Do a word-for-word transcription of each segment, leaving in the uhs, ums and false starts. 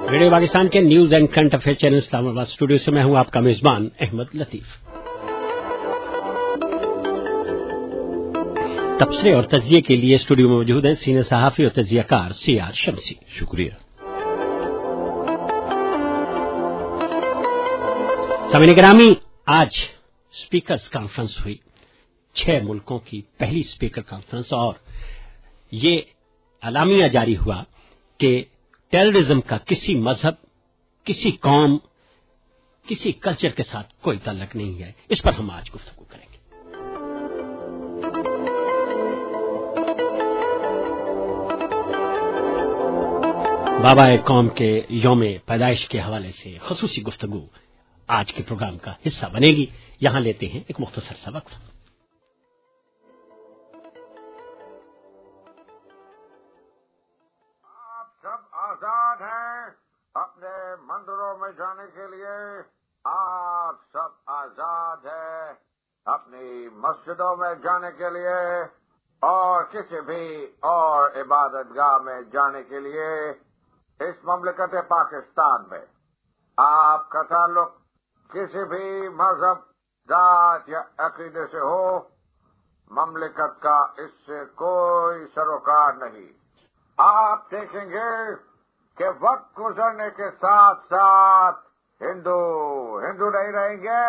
Radio Pakistan के news and current affair channel Islamabad studio से मैं हूं आपका मेजबान अहमद लतीफ। तबसरे और तजिए के लिए स्टूडियो में मौजूद हैं सीनियर सहाफी और तजियाकार सी आर शमसी। शुक्रिया। सामीन गिरामी, आज स्पीकर्स कॉन्फ्रेंस हुई, छह मुल्कों की पहली स्पीकर कॉन्फ्रेंस, और ये अलामिया जारी हुआ कि टेररिज्म का किसी मजहब, किसी कौम, किसी कल्चर के साथ कोई ताल्लुक नहीं है। इस पर हम आज गुफ्तगू करेंगे। बाबा कौम के यौम पैदाइश के हवाले से खुसूसी गुफ्तगू आज के प्रोग्राम का हिस्सा बनेगी। यहां लेते हैं एक मुख्तसर सा वक्त। आजाद हैं अपने मंदिरों में जाने के लिए, आप सब आजाद हैं अपनी मस्जिदों में जाने के लिए और किसी भी और इबादतगाह में जाने के लिए। इस ममलकत पाकिस्तान में आपका ताल्लुक किसी भी मजहब, जात या अकीदे से हो, ममलकत का इससे कोई सरोकार नहीं। आप देखेंगे कि वक्त गुजरने के साथ साथ हिंदू हिंदू नहीं रहेंगे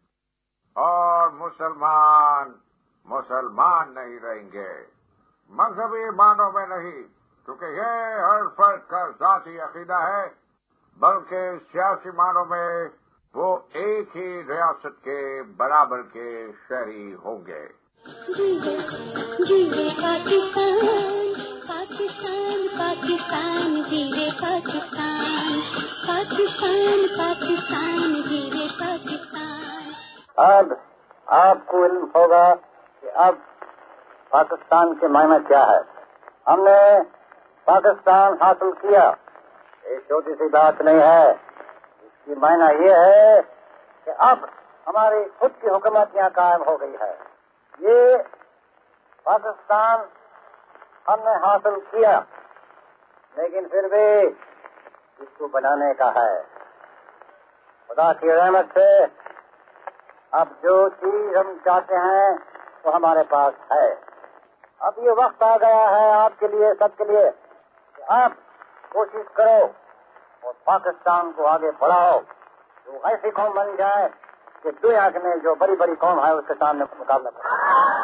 और मुसलमान मुसलमान नहीं रहेंगे। मजहबी मानों में नहीं, क्योंकि ये हर फर्द का ज़ाती अकीदा है, बल्कि सियासी मानों में वो एक ही रियासत के बराबर के शहरी होंगे। जीवे जीवे पाकिस्तान, पाकिस्तान पाकिस्तान जीवे पाकिस्तान, पाकिस्तान पाकिस्तान जीवे पाकिस्तान। अब आपको इल्म होगा कि अब पाकिस्तान के मायने क्या है। हमने पाकिस्तान हासिल किया, ये छोटी सी बात नहीं है। इसकी मायना ये है कि अब हमारी खुद की हुकूमत यहाँ कायम हो गई है। ये पाकिस्तान हमने हासिल किया, लेकिन फिर भी इसको बनाने का है। खुदा की रहमत से अब जो चीज हम चाहते हैं वो हमारे पास है। अब ये वक्त आ गया है आपके लिए, सबके लिए, कि आप कोशिश करो और पाकिस्तान को आगे बढ़ाओ, तो ऐसी कौम बन जाए कि दुनिया में जो बड़ी बड़ी कौम है उसके सामने मुकाबला करें।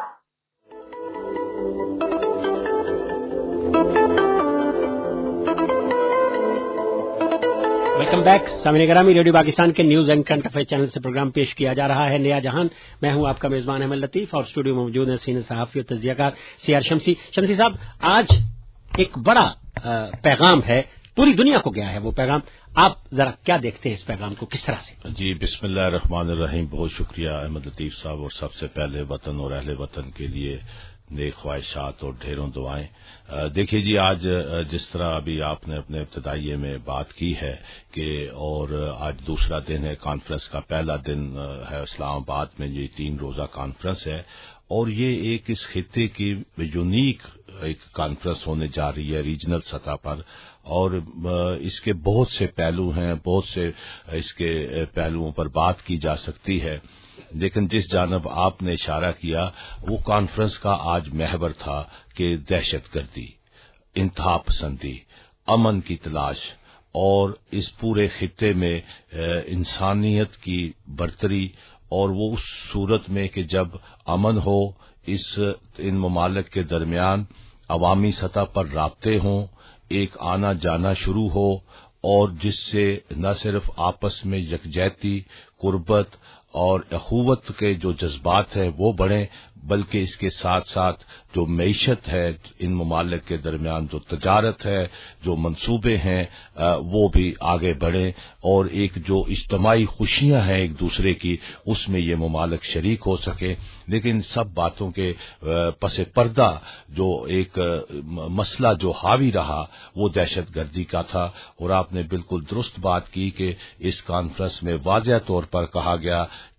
Welcome back. सामीन गिरामी, रेडियो पाकिस्तान के news and current affair channel से प्रोग्राम पेश किया जा रहा है नया जहान। मैं हूं आपका मेजबान अहमद लतीफ और स्टूडियो में मौजूद है सीनियर सहाफी और तजियाकार सी आर शमसी। शमसी साहब, आज एक बड़ा पैगाम है, पूरी दुनिया को गया है वो पैगाम। आप जरा क्या देखते हैं इस पैगाम को, किस तरह से? जी, बिस्मिल्लाह रहमान रहीम। बहुत शुक्रिया अहमद लतीफ साहब, और सबसे पहले वतन और अहले वतन के लिए नेक ख्वाहिशात और ढेरों दुआएं। देखिए जी, आज जिस तरह अभी आपने अपने इब्तिदाइये में बात की है कि और आज दूसरा दिन है, कॉन्फ्रेंस का पहला दिन है इस्लामाबाद में, ये तीन रोजा कॉन्फ्रेंस है और ये एक इस खित्ते की यूनिक एक कॉन्फ्रेंस होने जा रही है रीजनल सतह पर, और इसके बहुत से पहलू हैं, बहुत से इसके पहलुओं पर बात की जा सकती है। लेकिन जिस जानब आपने इशारा किया वो कॉन्फ्रेंस का आज महवर था कि दहशतगर्दी, इंतहा पसंदी, अमन की तलाश और इस पूरे खित्ते में इंसानियत की बरतरी, और वो उस सूरत में कि जब अमन हो, इस इन ममालिक के दरमियान अवामी सतह पर राब्ते हों, एक आना जाना शुरू हो, और जिससे न सिर्फ आपस में यकजहती, कुर्बत और अखुवत के जो जज्बात हैं वो बढ़ें, बल्कि इसके साथ साथ जो मईशत है इन ममालिक के दरमियान, जो तजारत है, जो मंसूबे हैं वो भी आगे बढ़ें, और एक जो इज्तमाई खुशियां हैं एक दूसरे की, उसमें ये ममालिक शरीक हो सके। लेकिन सब बातों के पसे पर्दा जो एक मसला जो हावी रहा वो दहशत गर्दी का था, और आपने बिल्कुल दुरुस्त बात की कि इस कॉन्फ्रेंस में वाज़ेह तौर पर कहा गया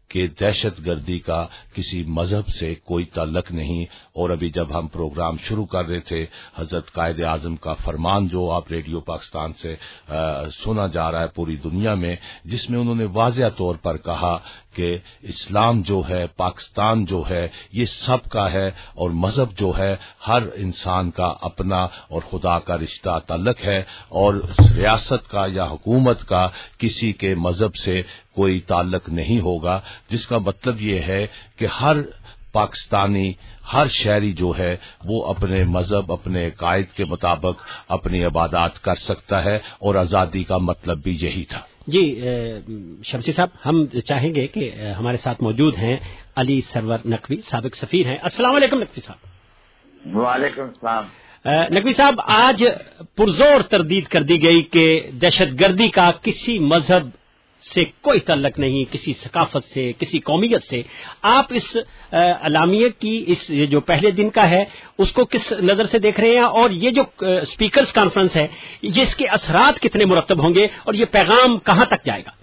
کہ دہشت گردی کا کسی مذہب سے کوئی تعلق نہیں. اور ابھی جب ہم پروگرام شروع کر رہے تھے حضرت قائد اعظم کا فرمان جو آپ ریڈیو پاکستان سے سنا جا رہا ہے پوری دنیا میں، جس میں انہوں نے واضح طور پر کہا کہ اسلام جو ہے، پاکستان جو ہے، یہ سب کا ہے، اور مذہب جو ہے ہر انسان کا اپنا اور خدا کا رشتہ تعلق ہے، اور ریاست کا یا حکومت کا کسی کے مذہب سے کوئی تعلق نہیں ہوگا. جس کا مطلب یہ ہے کہ ہر پاکستانی، ہر شہری جو ہے وہ اپنے مذہب، اپنے قائد کے مطابق اپنی عبادات کر سکتا ہے، اور آزادی کا مطلب بھی یہی تھا. جی شمسی صاحب، ہم چاہیں گے کہ ہمارے ساتھ موجود ہیں علی سرور نقوی، سابق سفیر ہیں. السلام علیکم نقوی صاحب. وعلیکم السلام. نقوی صاحب، آج پرزور تردید کر دی گئی کہ دہشت گردی کا کسی مذہب سے کوئی تعلق نہیں، کسی ثقافت سے، کسی قومیت سے. آپ اس اعلامیہ کی اس جو پہلے دن کا ہے اس کو کس نظر سے دیکھ رہے ہیں، اور یہ جو اسپیکرز کانفرنس ہے یہ اس کے اثرات کتنے مرتب ہوں گے، اور یہ پیغام کہاں تک جائے گا؟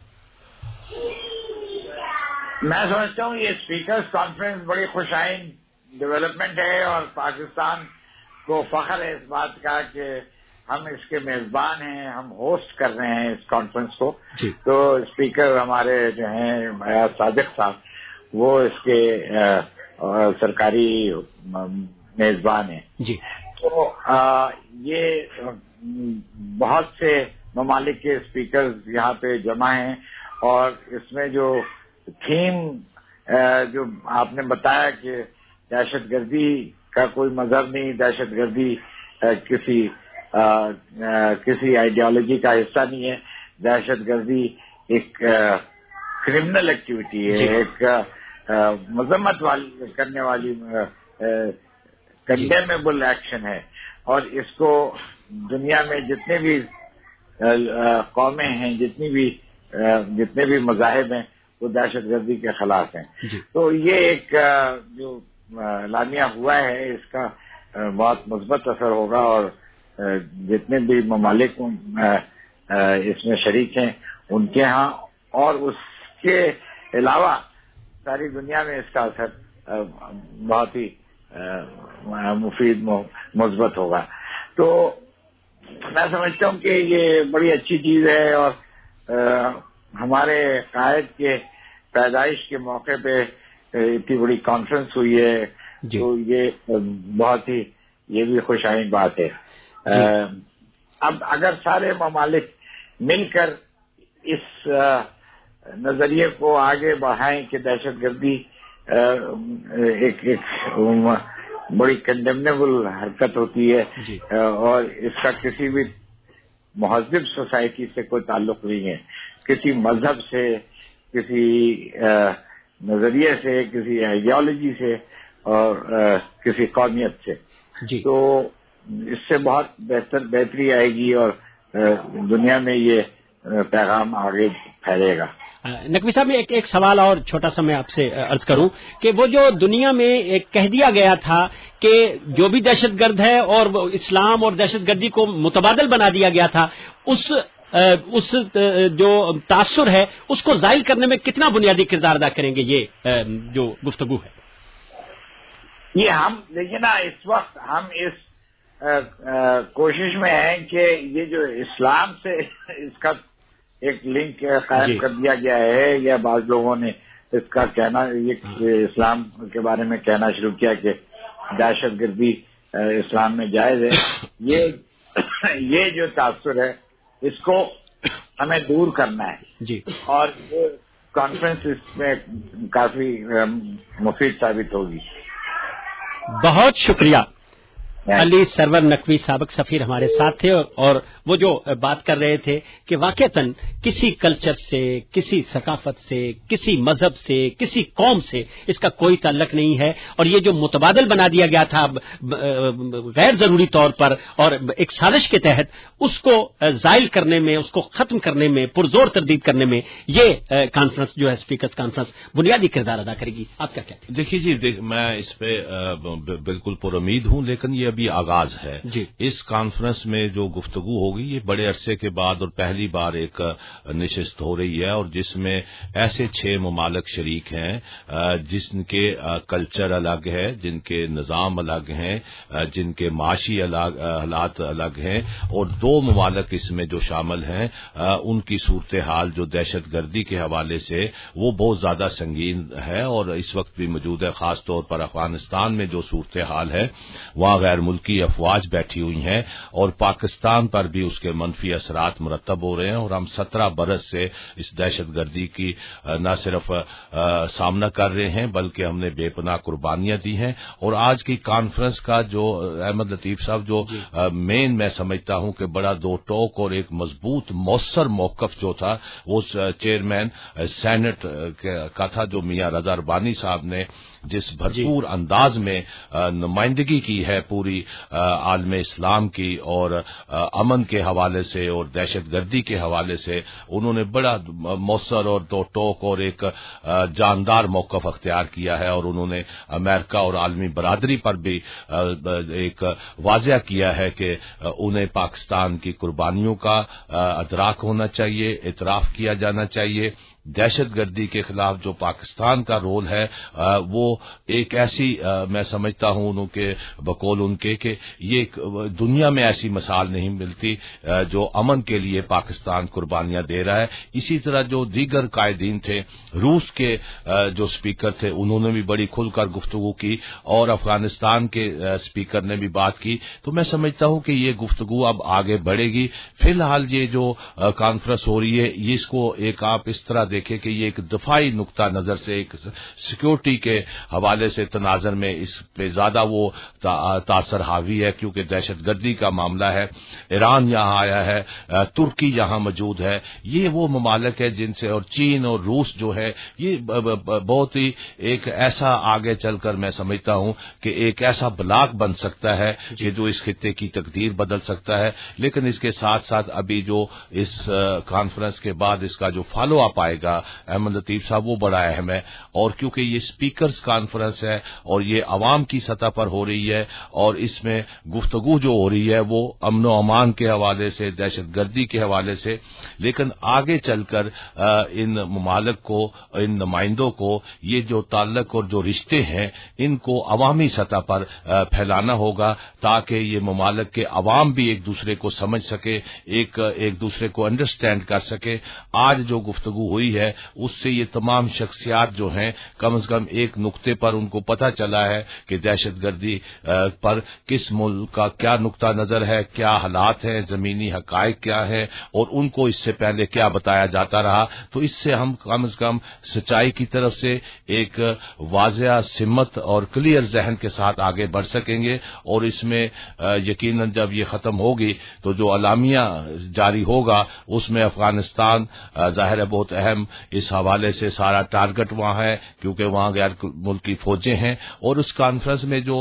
میں سمجھتا ہوں یہ اسپیکرز کانفرنس بڑی خوش آئند ڈیولپمنٹ ہے، اور پاکستان کو فخر ہے اس بات کا کہ ہم اس کے میزبان ہیں، ہم ہوسٹ کر رہے ہیں اس کانفرنس کو. جی. تو اسپیکر ہمارے جو ہیں میاں صادق صاحب وہ اس کے سرکاری میزبان ہیں. جی. تو یہ بہت سے ممالک کے اسپیکرز یہاں پہ جمع ہیں، اور اس میں جو تھیم جو آپ نے بتایا کہ دہشت گردی کا کوئی مذہب نہیں، دہشت گردی کسی آ, آ, کسی آئیڈیالوجی کا حصہ نہیں ہے، دہشت گردی ایک کرمنل ایکٹیویٹی ہے، ایک مذمت والی کرنے والی کنڈیمیبل ایکشن ہے، اور اس کو دنیا میں جتنے بھی قومیں ہیں، جتنی بھی جتنے بھی مذاہب ہیں وہ دہشت گردی کے خلاف ہیں. تو یہ ایک جو اعلامیہ ہوا ہے اس کا بہت مثبت اثر ہوگا، اور جتنے بھی ممالک اس میں شریک ہیں ان کے ہاں اور اس کے علاوہ ساری دنیا میں اس کا اثر بہت ہی مفید مثبت ہوگا. تو میں سمجھتا ہوں کہ یہ بڑی اچھی چیز ہے، اور ہمارے قائد کے پیدائش کے موقع پہ اتنی بڑی کانفرنس ہوئی ہے. جی. تو یہ بہت ہی یہ بھی خوش آئند بات ہے. جی. اب اگر سارے ممالک مل کر اس نظریے کو آگے بڑھائیں کہ دہشت گردی ایک ایک بڑی کنڈیمنیبل حرکت ہوتی ہے. جی. اور اس کا کسی بھی مہذب سوسائٹی سے کوئی تعلق نہیں ہے، کسی مذہب سے، کسی نظریے سے، کسی آئیڈیالوجی سے، اور کسی قومیت سے. جی. تو اس سے بہت بہتر بہتری آئے گی، اور دنیا میں یہ پیغام آگے پھیلے گا. نقوی صاحب، ایک ایک سوال اور چھوٹا سا میں آپ سے عرض کروں کہ وہ جو دنیا میں ایک کہہ دیا گیا تھا کہ جو بھی دہشت گرد ہے اور اسلام اور دہشت گردی کو متبادل بنا دیا گیا تھا، اس اس جو تاثر ہے اس کو زائل کرنے میں کتنا بنیادی کردار ادا کریں گے یہ جو گفتگو ہے؟ یہ ہم دیکھیے نا، اس وقت ہم اس کوشش میں ہیں کہ یہ جو اسلام سے اس کا ایک لنک قائم جی. کر دیا گیا ہے، یا بعض لوگوں نے اس کا کہنا، یہ اسلام کے بارے میں کہنا شروع کیا کہ دہشت گردی اسلام میں جائز ہے. یہ یہ جو تاثر ہے اس کو ہمیں دور کرنا ہے جی. اور یہ کانفرنس اس میں کافی مفید ثابت ہوگی. بہت شکریہ. علی سرور نقوی سابق سفیر ہمارے ساتھ تھے، اور وہ جو بات کر رہے تھے کہ واقعتاً کسی کلچر سے، کسی ثقافت سے، کسی مذہب سے، کسی قوم سے اس کا کوئی تعلق نہیں ہے، اور یہ جو متبادل بنا دیا گیا تھا غیر ضروری طور پر اور ایک سازش کے تحت، اس کو زائل کرنے میں، اس کو ختم کرنے میں، پرزور تردید کرنے میں یہ کانفرنس جو ہے اسپیکرز کانفرنس بنیادی کردار ادا کرے گی. آپ کیا کہتے ہیں؟ دیکھیے جی، دیکھ میں اس پہ بالکل پر امید ہوں، لیکن یہ ابھی آغاز ہے. جی. اس کانفرنس میں جو گفتگو ہوگی یہ بڑے عرصے کے بعد اور پہلی بار ایک نشست ہو رہی ہے، اور جس میں ایسے چھ ممالک شریک ہیں جن کے کلچر الگ ہے، جن کے نظام الگ ہیں، جن کے معاشی حالات الگ ہیں، اور دو ممالک اس میں جو شامل ہیں ان کی صورتحال جو دہشت گردی کے حوالے سے وہ بہت زیادہ سنگین ہے، اور اس وقت بھی موجود ہے. خاص طور پر افغانستان میں جو صورتحال ہے وہاں غیر ملکی افواج بیٹھی ہوئی ہیں، اور پاکستان پر بھی اس کے منفی اثرات مرتب ہو رہے ہیں، اور ہم سترہ برس سے اس دہشت گردی کی نہ صرف سامنا کر رہے ہیں بلکہ ہم نے بے پناہ قربانیاں دی ہیں. اور آج کی کانفرنس کا جو احمد لطیف صاحب جو مین میں سمجھتا ہوں کہ بڑا دو ٹوک اور ایک مضبوط مؤثر موقف جو تھا وہ چیئرمین سینٹ کا تھا، جو میاں رضا ربانی صاحب نے جس بھرپور انداز میں نمائندگی کی ہے پوری عالم اسلام کی، اور امن کے حوالے سے اور دہشت گردی کے حوالے سے انہوں نے بڑا مؤثر اور دو ٹوک اور ایک جاندار موقف اختیار کیا ہے، اور انہوں نے امریکہ اور عالمی برادری پر بھی ایک واضح کیا ہے کہ انہیں پاکستان کی قربانیوں کا ادراک ہونا چاہیے، اعتراف کیا جانا چاہیے. دہشت گردی کے خلاف جو پاکستان کا رول ہے وہ ایک ایسی میں سمجھتا ہوں انہوں کے بقول ان کے کہ یہ دنیا میں ایسی مثال نہیں ملتی جو امن کے لیے پاکستان قربانیاں دے رہا ہے. اسی طرح جو دیگر قائدین تھے، روس کے جو اسپیکر تھے انہوں نے بھی بڑی کھل کر گفتگو کی، اور افغانستان کے اسپیکر نے بھی بات کی. تو میں سمجھتا ہوں کہ یہ گفتگو اب آگے بڑھے گی. فی الحال یہ جو کانفرنس ہو رہی ہے اس کو ایک آپ اس طرح دیکھیں کہ یہ ایک دفاعی نقطہ نظر سے ایک سیکیورٹی کے حوالے سے تناظر میں اس پہ زیادہ وہ تاثر حاوی ہے، کیونکہ دہشت گردی کا معاملہ ہے. ایران یہاں آیا ہے، ترکی یہاں موجود ہے، یہ وہ ممالک ہے جن سے، اور چین اور روس جو ہے یہ بہت ہی ایک ایسا آگے چل کر میں سمجھتا ہوں کہ ایک ایسا بلاک بن سکتا ہے کہ جو اس خطے کی تقدیر بدل سکتا ہے. لیکن اس کے ساتھ ساتھ ابھی جو اس کانفرنس کے بعد اس کا جو فالو اپ آئے گا احمد لطیف صاحب وہ بڑا اہم ہے. اور کیونکہ یہ اسپیکرز کانفرنس ہے اور یہ عوام کی سطح پر ہو رہی ہے، اور اس میں گفتگو جو ہو رہی ہے وہ امن و امان کے حوالے سے، دہشت گردی کے حوالے سے، لیکن آگے چل کر ان ممالک کو، ان نمائندوں کو یہ جو تعلق اور جو رشتے ہیں ان کو عوامی سطح پر پھیلانا ہوگا تاکہ یہ ممالک کے عوام بھی ایک دوسرے کو سمجھ سکے، ایک ایک دوسرے کو انڈرسٹینڈ کر سکے. آج جو گفتگو ہوئی ہے اس سے یہ تمام شخصیات جو ہیں کم از کم ایک نقطے پر ان کو پتہ چلا ہے کہ دہشت گردی پر کس ملک کا کیا نقطہ نظر ہے، کیا حالات ہیں، زمینی حقائق کیا ہیں، اور ان کو اس سے پہلے کیا بتایا جاتا رہا. تو اس سے ہم کم از کم سچائی کی طرف سے ایک واضح سمت اور کلیئر ذہن کے ساتھ آگے بڑھ سکیں گے. اور اس میں یقیناً جب یہ ختم ہوگی تو جو اعلامیہ جاری ہوگا اس میں افغانستان ظاہر ہے بہت اہم اس حوالے سے سارا ٹارگٹ وہاں ہے، کیونکہ وہاں غیر ملکی فوجیں ہیں. اور اس کانفرنس میں جو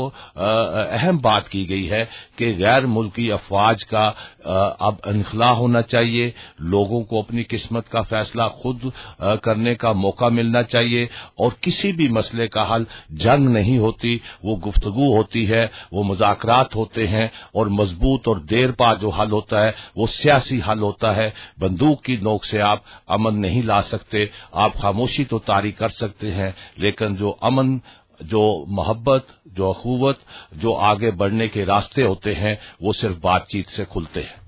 اہم بات کی گئی ہے کہ غیر ملکی افواج کا اب انخلا ہونا چاہیے، لوگوں کو اپنی قسمت کا فیصلہ خود کرنے کا موقع ملنا چاہیے، اور کسی بھی مسئلے کا حل جنگ نہیں ہوتی، وہ گفتگو ہوتی ہے، وہ مذاکرات ہوتے ہیں، اور مضبوط اور دیر پا جو حل ہوتا ہے وہ سیاسی حل ہوتا ہے. بندوق کی نوک سے آپ امن نہیں لا سکتے، آپ خاموشی تو طاری کر سکتے ہیں، لیکن جو امن، جو محبت، جو اخوت، جو آگے بڑھنے کے راستے ہوتے ہیں وہ صرف بات چیت سے کھلتے ہیں.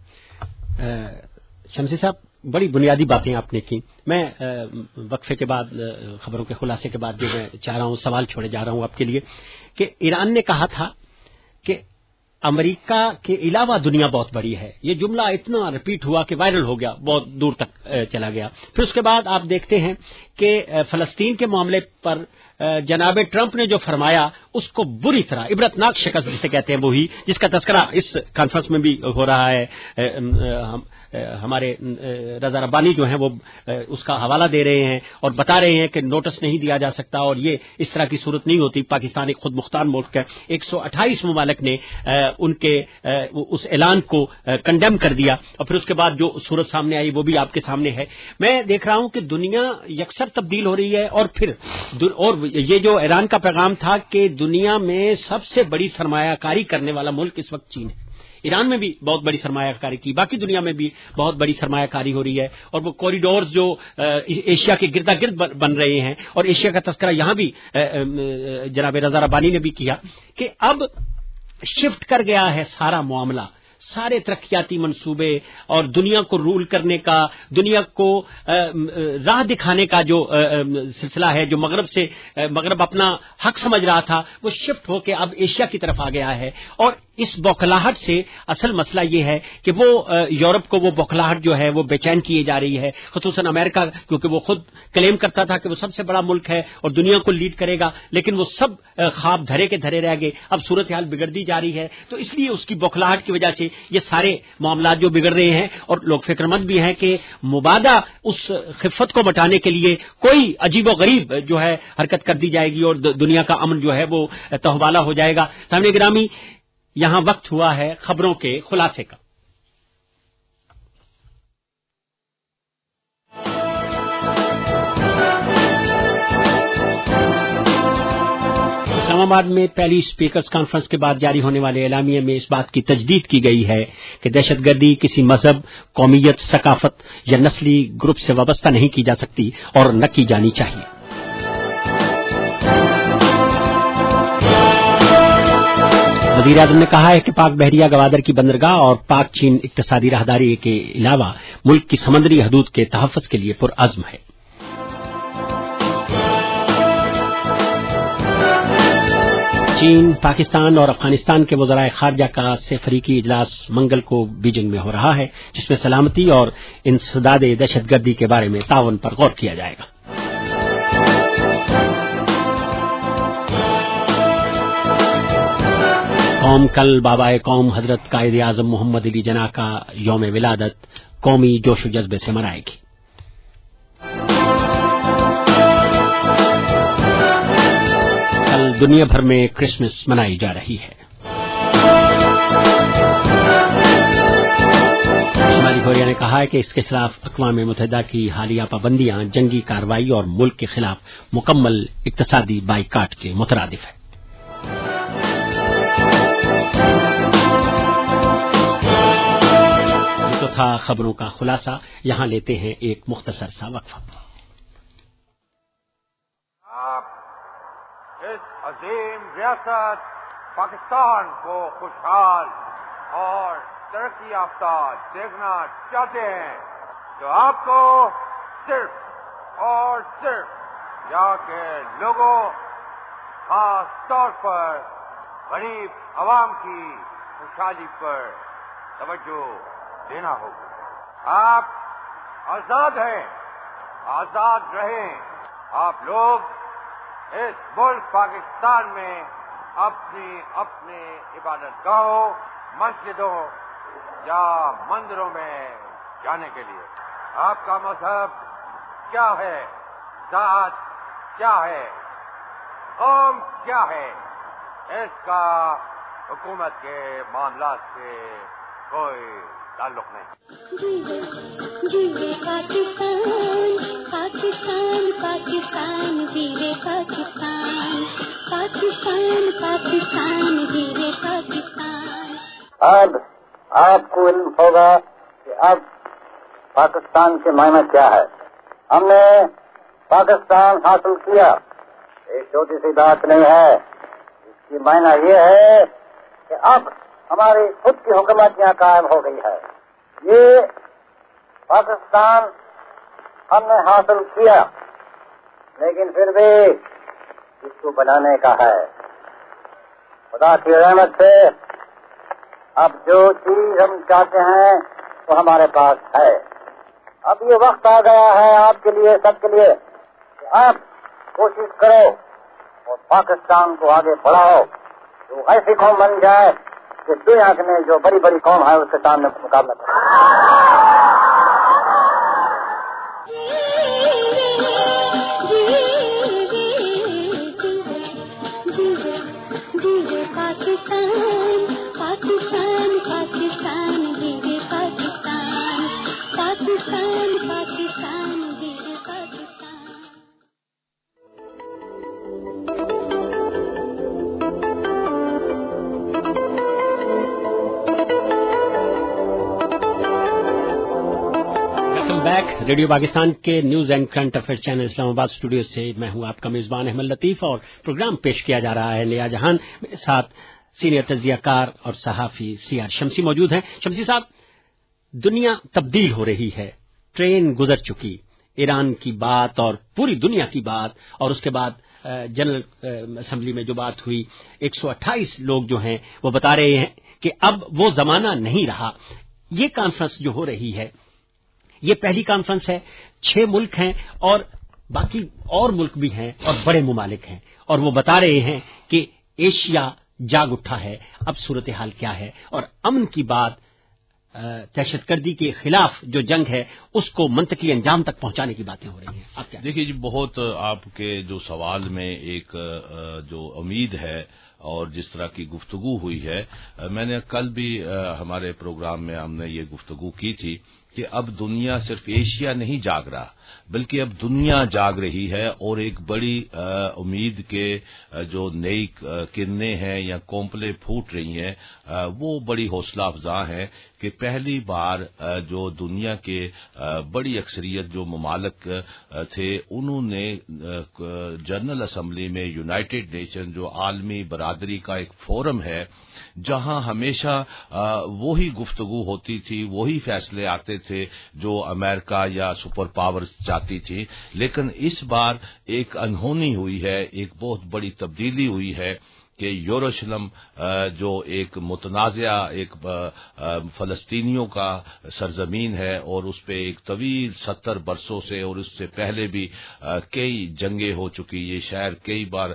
شمسی صاحب بڑی بنیادی باتیں آپ نے کی. میں وقفے کے بعد، خبروں کے خلاصے کے بعد جو میں چاہ رہا ہوں سوال چھوڑے جا رہا ہوں آپ کے لیے کہ ایران نے کہا تھا کہ امریکہ کے علاوہ دنیا بہت بڑی ہے. یہ جملہ اتنا ریپیٹ ہوا کہ وائرل ہو گیا، بہت دور تک چلا گیا. پھر اس کے بعد آپ دیکھتے ہیں کہ فلسطین کے معاملے پر جناب ٹرمپ نے جو فرمایا اس کو بری طرح عبرتناک شکست جسے کہتے ہیں وہی، جس کا تذکرہ اس کانفرنس میں بھی ہو رہا ہے. ہمارے رضا ربانی جو ہیں وہ اس کا حوالہ دے رہے ہیں اور بتا رہے ہیں کہ نوٹس نہیں دیا جا سکتا اور یہ اس طرح کی صورت نہیں ہوتی. پاکستان ایک خود مختار ملک ہے. ایک سو اٹھائیس ممالک نے ان کے اس اعلان کو کنڈیم کر دیا اور پھر اس کے بعد جو صورت سامنے آئی وہ بھی آپ کے سامنے ہے. میں دیکھ رہا ہوں کہ دنیا یکسر تبدیل ہو رہی ہے اور پھر اور یہ جو ایران کا پیغام تھا کہ दुनिया में सबसे बड़ी सरमायाकारी करने वाला मुल्क इस वक्त चीन है। ईरान में भी बहुत बड़ी सरमायाकारी की, बाकी दुनिया में भी बहुत बड़ी सरमायाकारी हो रही है, और वो कॉरिडोर्स जो एशिया के गिरदा गिर्द बन रहे हैं, और एशिया का तस्करा यहां भी जनाब रजा रब्बानी ने भी किया कि अब शिफ्ट कर गया है सारा मामला, सारे तरक्याती मंसूबे और दुनिया को रूल करने का, दुनिया को राह दिखाने का जो सिलसिला है, जो मगरब से मगरब अपना हक समझ रहा था, वो शिफ्ट होकर अब एशिया की तरफ आ गया है। और इस बौखलाहट से असल मसला ये है कि वो यूरोप को वो बौखलाहट जो है वो बेचैन किए जा रही है, खुसूसन अमेरिका, क्योंकि वो खुद क्लेम करता था कि वो सबसे बड़ा मुल्क है और दुनिया को लीड करेगा, लेकिन वो सब ख्वाब धरे के धरे रह गए। अब सूरत हाल बिगड़ती जा रही है, तो इसलिए उसकी बौखलाहट की वजह से ये सारे मामला जो बिगड़ रहे हैं, और लोग फिक्रमंद भी हैं कि मुबादा उस खिफत को बटाने के लिए कोई अजीबो गरीब जो है हरकत कर दी जाएगी और दुनिया का अमन जो है वो तहवाला हो जाएगा। सामने गिरामी, यहां वक्त हुआ है खबरों के खुलासे का। इस्लामाबाद में पहली स्पीकर्स कॉन्फ्रेंस के बाद जारी होने वाले एलामिये में इस बात की तजदीद की गई है कि दहशतगर्दी किसी मजहब, कौमियत, सकाफत या नस्ली ग्रुप से वाबस्ता नहीं की जा सकती और न की जानी चाहिए। वज़ीर आज़म ने कहा है कि पाक बहरिया गवादर की बंदरगाह और पाक चीन इक्तिसादी राहदारी के अलावा मुल्क की समुद्री हदूद के तहफ़्फ़ुज़ के लिए पुरअज़्म है। चीन, पाकिस्तान और अफगानिस्तान के वज़राए ख़ारजा का सेफरीकी इजलास मंगल को बीजिंग में हो रहा है, जिसमें सलामती और इंसदाद दहशतगर्दी के बारे में ताउन पर गौर किया जाएगा। कौम कल बाबाए कौम हजरत कायद आज़म मोहम्मद अली जना का यौम विलादत कौमी जोश व जज्बे से मनाएगी। कल दुनिया भर में क्रिसमस मनाई जा रही है। शुमाली कोरिया ने कहा है कि इसके खिलाफ अक़वाम मुत्तहिदा की हालिया पाबंदियां जंगी कार्रवाई और मुल्क के खिलाफ मुकम्मल इक़्तिसादी बाइकाट के मुतरादिफ है। तो था खबरों का खुलासा। यहां लेते हैं एक मुख्तसर सा वक्फा। आप इस अजीम रियासत पाकिस्तान को खुशहाल और तरक्की याफ्ता देखना चाहते हैं, तो आपको सिर्फ और सिर्फ यहाँ के लोगों, खास तौर पर गरीब आवाम की खुशहाली पर तवज्जो देना होगा। आप आजाद हैं, आजाद रहें। आप लोग इस मुल्क पाकिस्तान में अपनी अपनी इबादतगाहों, मस्जिदों या मंदिरों में जाने के लिए आपका मजहब क्या है, जात क्या है, कौम क्या है, इसका हुकूमत के मामलात से कोई ताल्लुक नहीं। जीवे जीवे पाकिस्तान, पाकिस्तान पाकिस्तान, जीवे पाकिस्तान, पाकिस्तान पाकिस्तान, जीवे पाकिस्तान। अब आपको इल्म होगा कि अब पाकिस्तान के मायने क्या है। हमने पाकिस्तान हासिल किया, एक छोटी सी बात नहीं है। इसकी मायना ये है कि अब हमारी खुद की हुकूमत यहाँ कायम हो गई है। ये पाकिस्तान हमने हासिल किया, लेकिन फिर भी इसको बनाने का है। खुदा की रहमत से अब जो चीज हम चाहते हैं वो हमारे पास है। अब ये वक्त आ गया है आपके लिए, सबके लिए, कि आप कोशिश करो और पाकिस्तान को आगे बढ़ाओ, तो ऐसी कौम बन जाए कि दुनिया में जो बड़ी बड़ी कौम है उसके सामने मुकाबला करे। पाकिस्तान पाकिस्तान पाकिस्तान, जीवे पाकिस्तान, पाकिस्तान पाकिस्तान, जीवे पाकिस्तान। रेडियो पाकिस्तान के news and current affair channel Islamabad studio से मैं हूं आपका मेजबान अहमद लतीफ और प्रोग्राम पेश किया जा रहा है नया जहान। मेरे साथ सीनियर तज्जियाकार और सहाफी सी आर शमसी मौजूद हैं। शमसी साहब, दुनिया तब्दील हो रही है, ट्रेन गुजर चुकी, ईरान की बात और पूरी दुनिया की बात, और उसके बाद जनरल असेंबली में जो बात हुई एक सौ अट्ठाईस लोग जो हैं वो बता रहे हैं कि अब वो जमाना नहीं रहा। ये कॉन्फ्रेंस जो हो रही है ये पहली कॉन्फ्रेंस है, छह मुल्क हैं और बाकी और मुल्क भी हैं और बड़े मुमालिक हैं, और वो बता रहे हैं कि एशिया जाग उठा है, अब सूरत हाल क्या है, और अमन की बात, दहशतगर्दी के खिलाफ जो जंग है उसको मंतकी अंजाम तक पहुंचाने की बातें हो रही हैं। आप क्या देखिए जी, बहुत आपके जो सवाल में एक जो उम्मीद है और जिस तरह की गुफ्तगू हुई है, मैंने कल भी हमारे प्रोग्राम में हमने ये गुफ्तगू की थी कि अब दुनिया सिर्फ एशिया नहीं जाग रहा बल्कि अब दुनिया जाग रही है, और एक बड़ी उम्मीद के जो नई किरणें हैं या कोंपलें फूट रही हैं वो बड़ी हौसला अफजा हैं कि पहली बार जो दुनिया के बड़ी अक्सरियत जो ममालिक थे उन्होंने जनरल असेंबली में यूनाइटेड नेशन जो आलमी बरादरी का एक फोरम है जहां हमेशा वही गुफ्तगू होती थी, वही फैसले आते थे जो अमेरिका या सुपर पावर्स चाहती थी, लेकिन इस बार एक अनहोनी हुई है, एक बहुत बड़ी तब्दीली हुई है कि यरूशलेम जो एक मुतनाज़ा एक फलस्तीनियों का सरजमीन है और उस पर एक तवील सत्तर बरसों से और उससे पहले भी कई जंगें हो चुकी, ये शहर कई बार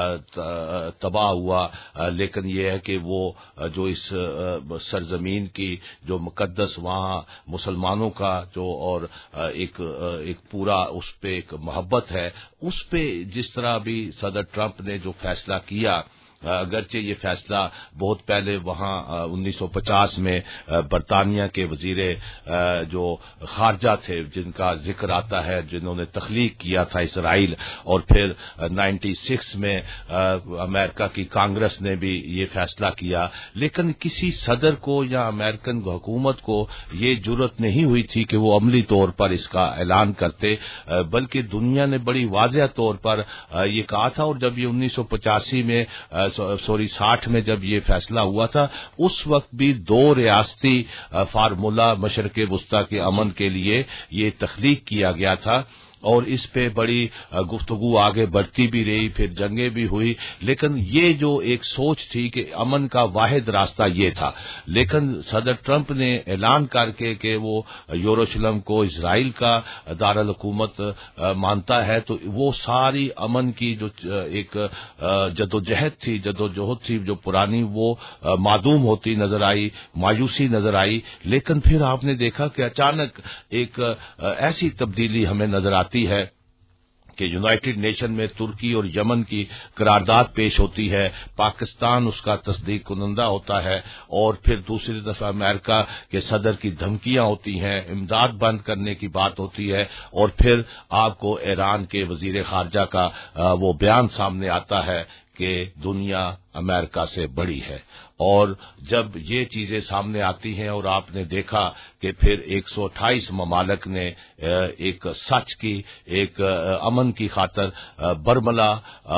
तबाह हुआ, लेकिन ये है कि वो जो इस सरजमीन की जो मुकद्दस वहाँ मुसलमानों का जो और एक एक पूरा उस पर एक मोहब्बत है, उस पर जिस तरह भी सदर ट्रंप ने जो फैसला किया, अगरचे ये फैसला बहुत पहले वहाँ उन्नीस सौ पचास में बरतानिया के वजीरे जो खारजा थे जिनका जिक्र आता है, जिन्होंने तख्लीक किया था इसराइल, और फिर छियानवे में अमेरिका की कांग्रेस ने भी ये फैसला किया, लेकिन किसी सदर को या अमेरिकन हुकूमत को ये जुर्रत नहीं हुई थी कि वो अमली तौर पर इसका ऐलान करते, बल्कि दुनिया ने बड़ी वाज़ेह तौर पर ये कहा था। और जब ये उन्नीस सौ पचासी में सॉरी साठ में जब ये फैसला हुआ था, उस वक्त भी दो रियासती फार्मूला मशरक़ वुस्ता के अमन के लिए ये तख्लीक किया गया था, और इस पे बड़ी गुफ्तगू आगे बढ़ती भी रही, फिर जंगें भी हुई, लेकिन ये जो एक सोच थी कि अमन का वाहिद रास्ता ये था, लेकिन सदर ट्रंप ने ऐलान करके कि वो यरूशलेम को इजराइल का दारुल हुकूमत मानता है, तो वो सारी अमन की जो एक जदोजहद थी जदोजहद थी जो पुरानी, वो मादूम होती नजर आई, मायूसी नजर आई। लेकिन फिर आपने देखा कि अचानक एक ऐसी तब्दीली हमें नजर आती है कि यूनाइटेड नेशन में तुर्की और यमन की करारदाद पेश होती है, पाकिस्तान उसका तस्दीक कुनंदा होता है, और फिर दूसरी तरफ अमेरिका के सदर की धमकियां होती हैं, इमदाद बंद करने की बात होती है, और फिर आपको ईरान के वजीर खारजा का वो बयान सामने आता है कि दुनिया अमेरिका से बड़ी है। और जब ये चीजें सामने आती हैं और आपने देखा कि फिर एक सौ अट्ठाईस ममालिक ने एक सच की, एक अमन की खातर बरमला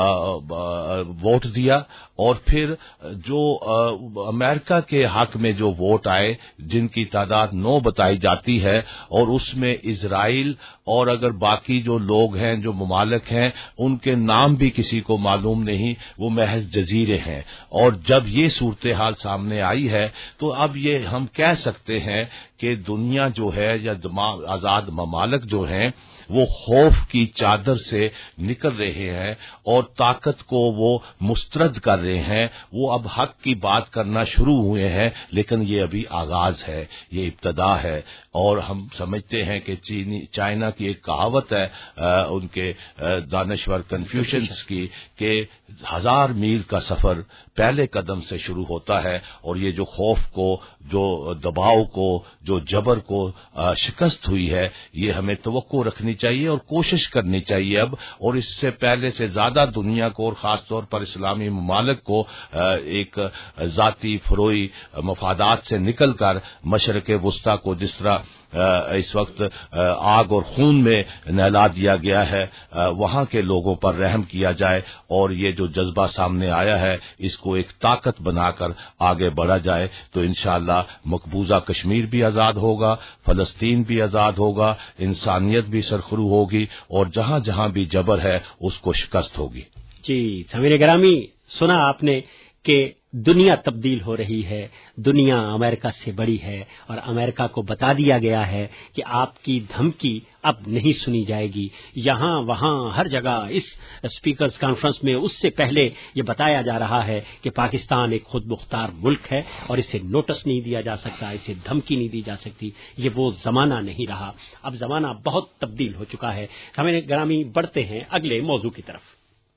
वोट दिया, और फिर जो अमेरिका के हक में जो वोट आए जिनकी तादाद नौ बताई जाती है, और उसमें इजराइल और अगर बाकी जो लोग हैं जो ममालिक हैं उनके नाम भी किसी को मालूम नहीं, वो महज जजीरे हैं। और जब ये सूरत हाल सामने आई है तो अब ये हम कह सकते हैं कि दुनिया जो है या आजाद ममालिक जो हैं वो खौफ की चादर से निकल रहे हैं और ताकत को वो मुस्तरद कर रहे हैं, वो अब हक की बात करना शुरू हुए हैं, लेकिन ये अभी आगाज है, ये इब्तदा है। और हम समझते हैं कि चीनी चाइना की एक कहावत है आ, उनके दानश्वर कन्फ्यूशियस की कि हजार मील का सफर पहले कदम से शुरू होता है और ये जो खौफ को, जो दबाव को, जो जबर को शिकस्त हुई है, ये हमें तवक्को रखनी चाहिए और कोशिश करनी चाहिए अब, और इससे पहले से ज्यादा दुनिया को और खास तौर पर इस्लामी ममालिक को एक जाती फरोई मफादात से निकलकर मशरक़ वुस्ता को जिस तरह इस वक्त आग और खून में नहला दिया गया है, वहां के लोगों पर रहम किया जाए और ये जो जज्बा सामने आया है इसको एक ताकत बनाकर आगे बढ़ा जाए तो इंशाअल्लाह मकबूजा कश्मीर भी आजाद होगा, फलस्तीन भी आजाद होगा, इंसानियत भी सरखरू होगी और जहां जहां भी जबर है उसको शिकस्त होगी। जी समीर गिरामी, सुना आपने कि दुनिया तब्दील हो रही है, दुनिया अमेरिका से बड़ी है और अमेरिका को बता दिया गया है कि आपकी धमकी अब नहीं सुनी जाएगी। यहाँ वहाँ हर जगह इस स्पीकर्स कॉन्फ्रेंस में उससे पहले ये बताया जा रहा है कि पाकिस्तान एक खुद मुख्तार मुल्क है और इसे नोटिस नहीं दिया जा सकता, इसे धमकी नहीं दी जा सकती। ये वो जमाना नहीं रहा, अब जमाना बहुत तब्दील हो चुका है। हमें ग्रामी बढ़ते हैं अगले मौजू की तरफ।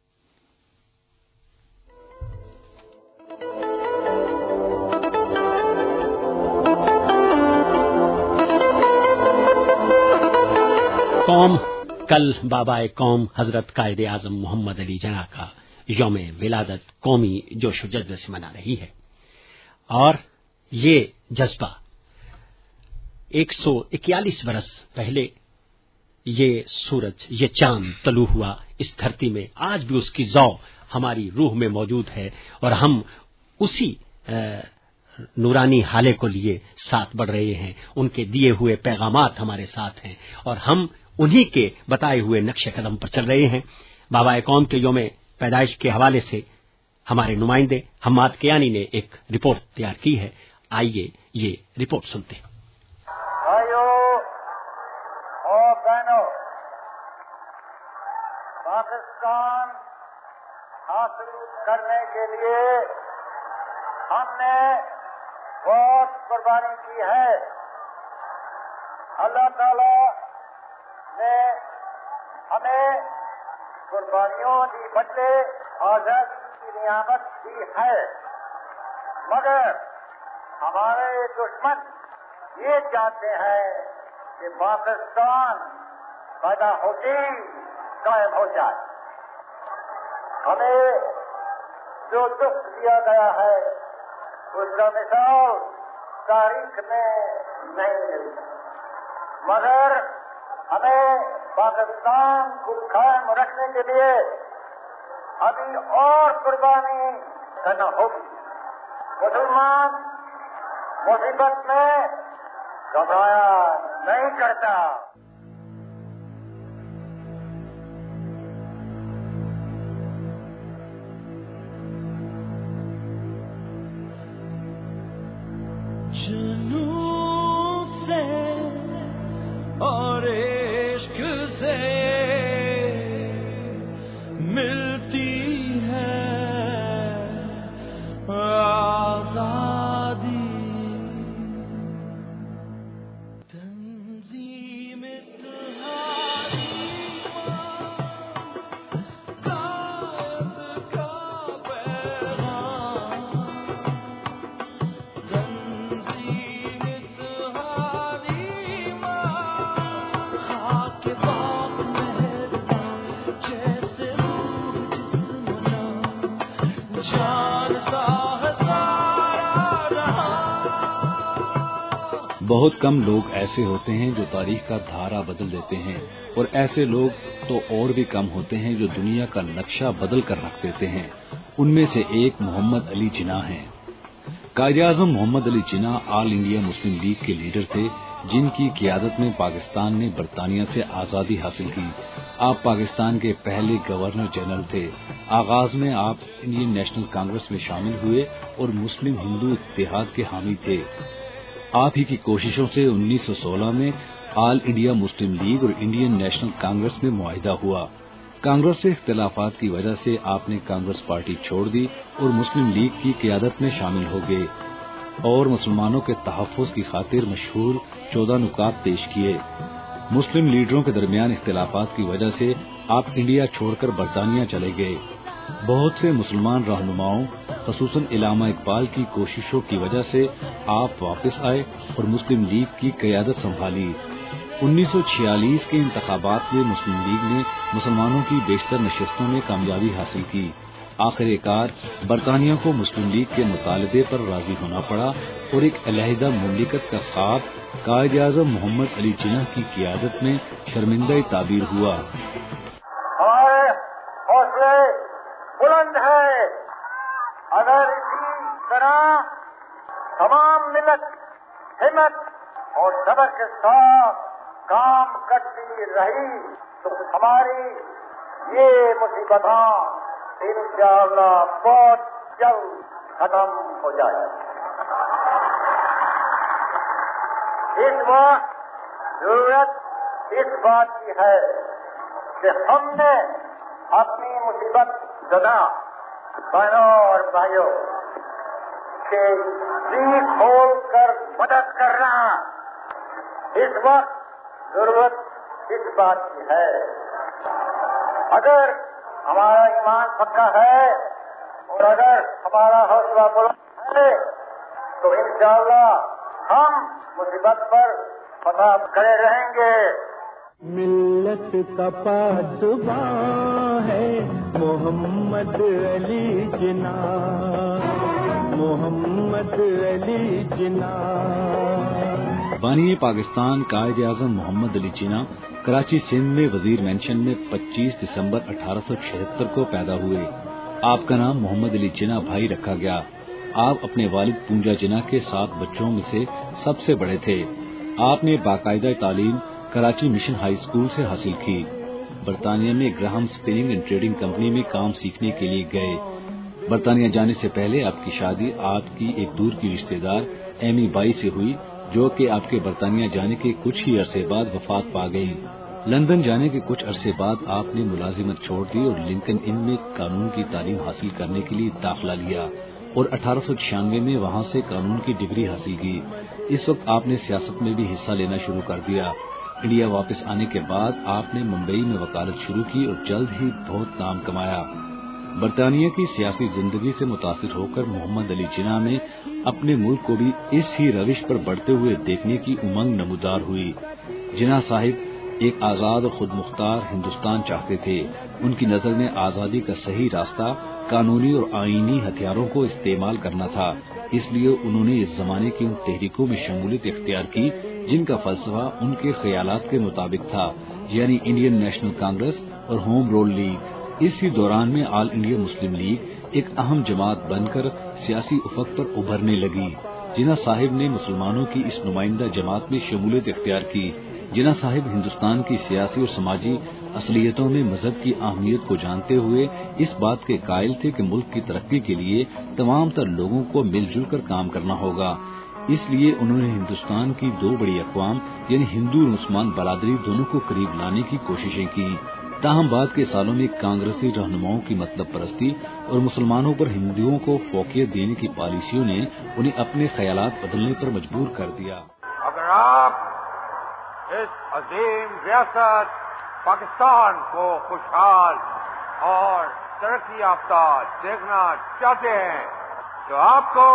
कौम कल बाबाए कौम हजरत कायदे आजम मोहम्मद अली जना का यौम विलादत कौमी जोश जज्बे से मना रही है और ये जज्बा एक सौ इक्यालीस बरस पहले ये सूरज, ये चांद तलू हुआ इस धरती में, आज भी उसकी जौ हमारी रूह में मौजूद है और हम उसी नूरानी हाले को लिए साथ बढ़ रहे हैं। उनके दिए हुए पैगामात हमारे साथ हैं और हम उन्हीं के बताए हुए नक्शे कदम पर चल रहे हैं। बाबा कौम के यौम पैदाइश के हवाले से हमारे नुमाइंदे हम्माद कियानी ने एक रिपोर्ट तैयार की है। आइए ये रिपोर्ट सुनते हैं। भाइयों और बहनों, पाकिस्तान हासिल करने के लिए हमने बहुत कुर्बानी की है। अल्लाह ताला ने हमें कुर्बानियों की बदले आजादी की नियामत दी है, मगर हमारे दुश्मन ये चाहते हैं कि पाकिस्तान पैदा होती कायम हो जाए। हमें जो दुख दिया गया है उसका मिसाल तारीख में नहीं मिलता, मगर हमें पाकिस्तान को कायम रखने के लिए अभी और कुर्बानी करना होगी। मुसलमान मुसीबत में घबराया नहीं करता। और इश्क से मिलती है आजादी। तंजीम तुम्हारी कायद का पैगाम, तंजीम तुम्हारी बहुत कम लोग ऐसे होते हैं जो तारीख का धारा बदल देते हैं और ऐसे लोग तो और भी कम होते हैं जो दुनिया का नक्शा बदल कर रख देते हैं। उनमें से एक मोहम्मद अली जिन्ना हैं। Quaid-e-Azam Mohammad Ali Jinnah all India Muslim League के लीडर थे, जिनकी क़ियादत में पाकिस्तान ने बरतानिया से आज़ादी हासिल की। आप पाकिस्तान के पहले गवर्नर जनरल थे। आगाज में आप इंडियन नेशनल कांग्रेस में शामिल हुए और मुस्लिम हिंदू इत्तेहाद के हामी थे। आप ही की कोशिशों से उन्नीस सौ सोलह में ऑल इंडिया मुस्लिम लीग और इंडियन नेशनल कांग्रेस में मुआहिदा हुआ। कांग्रेस से इख्तिलाफात की वजह से आपने कांग्रेस पार्टी छोड़ दी और मुस्लिम लीग की क़ियादत में शामिल हो गए और मुसलमानों के तहफ़्फ़ुज़ की खातिर मशहूर चौदह नुकात पेश किए। मुस्लिम लीडरों के दरमियान इख्तिलाफात की वजह से आप इंडिया छोड़कर बरतानिया चले गए। بہت سے مسلمان رہنماؤں خصوصاً علامہ اقبال کی کوششوں کی وجہ سے آپ واپس آئے اور مسلم لیگ کی قیادت سنبھالی۔ انیس سو چھیالیس کے انتخابات میں مسلم لیگ نے مسلمانوں کی بیشتر نشستوں میں کامیابی حاصل کی۔ آخر کار برطانیہ کو مسلم لیگ کے مطالبے پر راضی ہونا پڑا اور ایک علیحدہ مملکت کا خواب قائد اعظم محمد علی جناح کی قیادت میں شرمندہ تعبیر ہوا۔ ہمارے حوصلے بلند ہے، اگر اسی طرح تمام ملت ہمت اور صبر کے ساتھ کام کرتی رہی تو ہماری یہ مصیبتاں انشاءاللہ بہت جلد ختم ہو جائے۔ اس وقت ضرورت اس بات کی ہے کہ ہم نے اپنی مصیبت زدہ بہنوں اور بھائیوں کے جی کھول کر مدد کرنا، اس وقت ضرورت اس بات کی ہے اگر ہمارا ایمان پکا ہے اور اگر ہمارا حوصلہ بلند ہے تو انشاءاللہ ہم مصیبت پر فتح کرے رہیں گے۔ ملت کا پاسباں ہے محمد علی جناح، محمد علی جناح۔ بانی پاکستان قائد اعظم محمد علی جناح کراچی سندھ میں وزیر مینشن میں پچیس دسمبر اٹھارہ سو چھہتر کو پیدا ہوئے۔ آپ کا نام محمد علی جناح بھائی رکھا گیا۔ آپ اپنے والد پونجا جناح کے سات بچوں میں سے سب سے بڑے تھے۔ آپ نے باقاعدہ تعلیم کراچی مشن ہائی اسکول سے حاصل کی۔ برطانیہ میں Graham spinning and trading company میں کام سیکھنے کے لیے گئے۔ برطانیہ جانے سے پہلے آپ کی شادی آپ کی ایک دور کی رشتہ دار ایمی بائی سے ہوئی، جو کہ آپ کے برطانیہ جانے کے کچھ ہی عرصے بعد وفات پا گئی۔ لندن جانے کے کچھ عرصے بعد آپ نے ملازمت چھوڑ دی اور لنکن ان میں قانون کی تعلیم حاصل کرنے کے لیے داخلہ لیا اور اٹھارہ سو چھیانوے میں وہاں سے قانون کی ڈگری حاصل کی۔ اس وقت آپ نے سیاست میں بھی حصہ لینا شروع کر دیا۔ انڈیا واپس آنے کے بعد آپ نے ممبئی میں وکالت شروع کی اور جلد ہی بہت نام کمایا۔ برطانیہ کی سیاسی زندگی سے متاثر ہو کر محمد علی جناح میں اپنے ملک کو بھی اس ہی روش پر بڑھتے ہوئے دیکھنے کی امنگ نمودار ہوئی۔ جناح صاحب ایک آزاد اور خود مختار ہندوستان چاہتے تھے۔ ان کی نظر میں آزادی کا صحیح راستہ قانونی اور آئینی ہتھیاروں کو استعمال کرنا تھا۔ اس لیے انہوں نے اس زمانے کی ان تحریکوں میں شمولیت اختیار کی جن کا فلسفہ ان کے خیالات کے مطابق تھا، یعنی انڈین نیشنل کانگریس اور ہوم رول لیگ۔ اسی دوران میں آل انڈیا مسلم لیگ ایک اہم جماعت بن کر سیاسی افق پر ابھرنے لگی۔ جناح صاحب نے مسلمانوں کی اس نمائندہ جماعت میں شمولیت اختیار کی۔ جناح صاحب ہندوستان کی سیاسی اور سماجی اصلیتوں میں مذہب کی اہمیت کو جانتے ہوئے اس بات کے قائل تھے کہ ملک کی ترقی کے لیے تمام تر لوگوں کو مل جل کر کام کرنا ہوگا۔ اس لیے انہوں نے ہندوستان کی دو بڑی اقوام یعنی ہندو اور مسلمان برادری دونوں کو قریب لانے کی کوششیں کی۔ تاہم بعد کے سالوں میں کانگریسی رہنماؤں کی مطلب پرستی اور مسلمانوں پر ہندوؤں کو فوقیت دینے کی پالیسیوں نے انہیں اپنے خیالات بدلنے پر مجبور کر دیا۔ اگر آپ اس عظیم ریاست پاکستان کو خوشحال اور ترقی یافتہ دیکھنا چاہتے ہیں تو آپ کو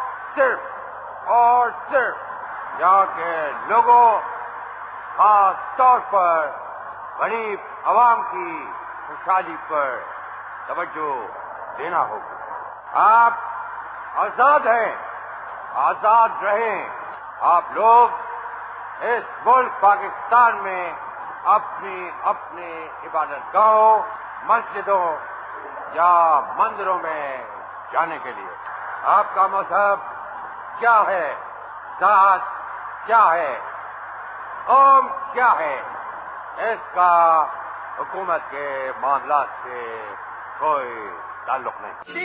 صرف اور صرف یہاں کے لوگوں، خاص طور پر غریب عوام کی خوشحالی پر توجہ دینا ہوگا۔ آپ آزاد ہیں، آزاد رہیں۔ آپ لوگ اس ملک پاکستان میں اپنی اپنی عبادت گاہوں، مسجدوں یا مندروں میں جانے کے لیے آپ کا مذہب کیا ہے، ذات کیا ہے، قوم کیا ہے، اس کا حکومت کے معاملات سے کوئی تعلق نہیں۔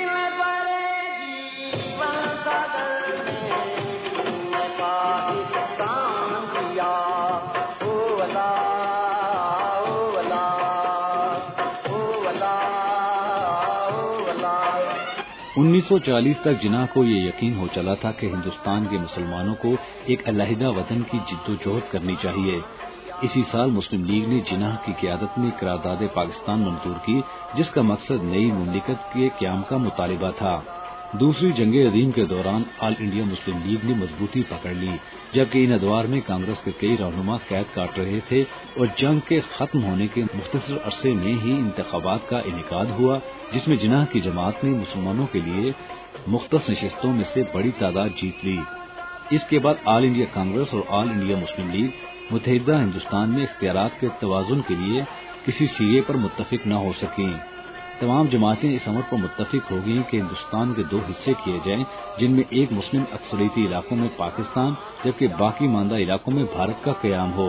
انیس سو چالیس تک جناح کو یہ یقین ہو چلا تھا کہ ہندوستان کے مسلمانوں کو ایک علیحدہ وطن کی جد و جہد کرنی چاہیے۔ اسی سال مسلم لیگ نے جناح کی قیادت میں قرارداد پاکستان منظور کی، جس کا مقصد نئی مملکت کے قیام کا مطالبہ تھا۔ دوسری جنگ عظیم کے دوران آل انڈیا مسلم لیگ نے مضبوطی پکڑ لی، جبکہ ان ادوار میں کانگریس کے کئی رہنما قید کاٹ رہے تھے اور جنگ کے ختم ہونے کے مختصر عرصے میں ہی انتخابات کا انعقاد ہوا، جس میں جناح کی جماعت نے مسلمانوں کے لیے مختص نشستوں میں سے بڑی تعداد جیت لی۔ اس کے بعد آل انڈیا کانگریس اور آل انڈیا مسلم لیگ متحدہ ہندوستان میں اختیارات کے توازن کے لیے کسی سیرے پر متفق نہ ہو سکیں۔ تمام جماعتیں اس امر پر متفق ہو گئیں کہ ہندوستان کے دو حصے کیے جائیں، جن میں ایک مسلم اکثریتی علاقوں میں پاکستان جبکہ باقی ماندہ علاقوں میں بھارت کا قیام ہو۔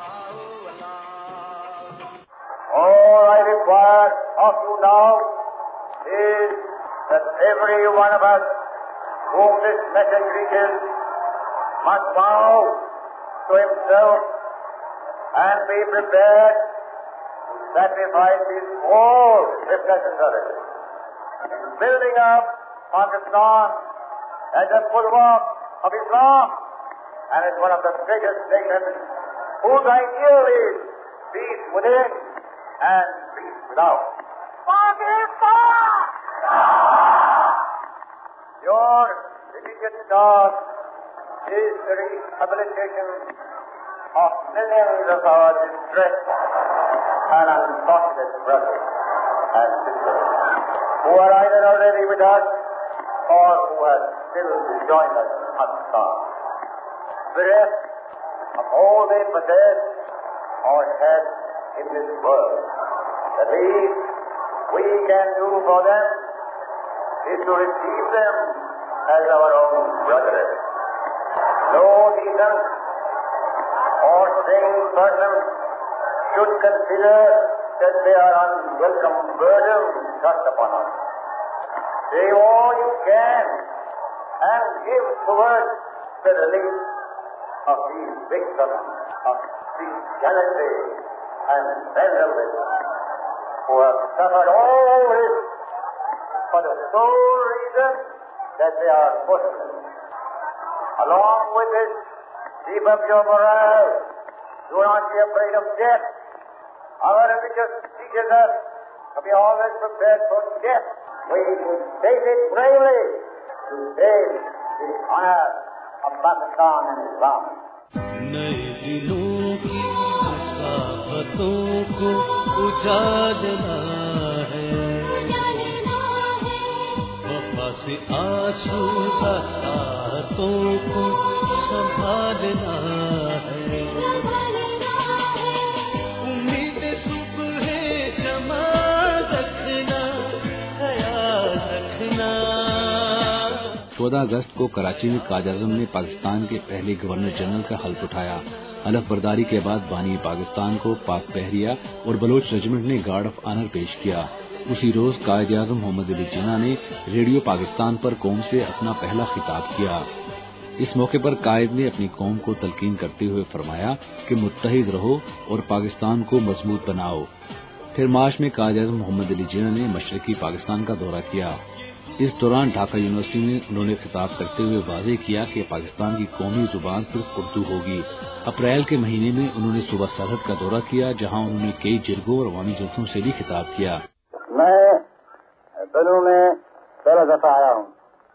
All I require of you now is that every one of us whom this message reaches must bow to himself and be prepared to sacrifice his all if necessary in building up Pakistan as a bulwark of Islam and as one of the biggest nations whose ideal is peace within and peace without. Pakistan! Your immediate task is the rehabilitation of millions of our distressed and unfortunate brothers and sisters who are either already with us or who have still to join us in Pakistan. Bereft of all they possess or have in this world, the least we can do for them is to receive them as our own brethren. No decent or sane person should consider that they are unwelcome burdens thrust upon us. Do all you can and give towards the relief of these victims of bestiality and vandalism who have suffered all this for the sole reason that they are Muslims. Along with this, keep up your morale. Do not be afraid of death. Our religious teaches us to be always prepared for death. We should face it bravely to save the honor of Pakistan and Islam. نئے دلوں کی مساحتوں کو اجالنا ہے، وفا سے آسودہ ساتوں کو سنبھالنا ہے، امید صبح جمع رکھنا، خیال رکھنا۔ چودہ اگست کو کراچی میں قائد اعظم نے پاکستان کے پہلے گورنر جنرل کا حلف اٹھایا۔ حلف برداری کے بعد بانی پاکستان کو پاک بحریہ اور بلوچ ریجمنٹ نے گارڈ آف آنر پیش کیا۔ اسی روز قائد اعظم محمد علی جناح نے ریڈیو پاکستان پر قوم سے اپنا پہلا خطاب کیا۔ اس موقع پر قائد نے اپنی قوم کو تلقین کرتے ہوئے فرمایا کہ متحد رہو اور پاکستان کو مضبوط بناؤ۔ پھر مارچ میں قائد اعظم محمد علی جناح نے مشرقی پاکستان کا دورہ کیا۔ اس دوران ڈھاکہ یونیورسٹی میں انہوں نے خطاب کرتے ہوئے واضح کیا کہ پاکستان کی قومی زبان صرف اردو ہوگی۔ اپریل کے مہینے میں انہوں نے صوبہ سرحد کا دورہ کیا، جہاں انہوں نے کئی جرگوں اور عوامی جلسوں سے بھی خطاب کیا۔ میں دنوں میں پہلا دفعہ آیا ہوں۔